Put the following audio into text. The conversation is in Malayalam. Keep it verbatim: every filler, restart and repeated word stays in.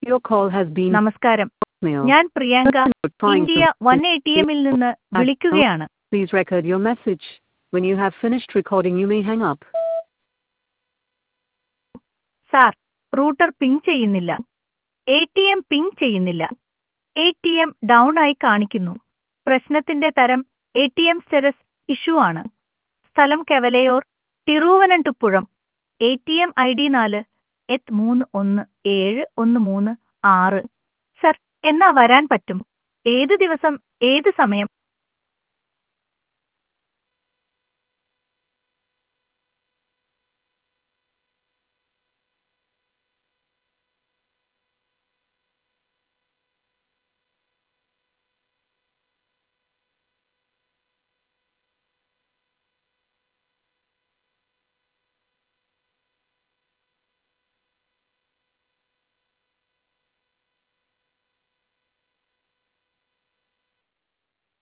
Your call has been നമസ്കാരം. mail. ഞാൻ Priyanka Trying India to- one A T എമ്മിൽ നിന്ന് വിളിക്കുകയാണ്. Please record your message. When you have finished recording, you may hang up. Sir, router ping ചെയ്യുന്നില്ല. എ ടി എം പിങ് ചെയ്യുന്നില്ല. എ ടി എം ഡൗൺ ആയി കാണിക്കുന്നു. പ്രശ്നത്തിന്റെ തരം എ ടി എം സ്റ്റെറസ് ഇഷ്യൂ ആണ്. സ്ഥലം കെവലയോർ, Thiruvananthapuram. A T M I D നാല് എത്ത് മൂന്ന് ഒന്ന് ഏഴ് ഒന്ന് മൂന്ന് ആറ്. സർ, എന്നാ വരാൻ പറ്റും? ഏത് ദിവസം, ഏത് സമയം?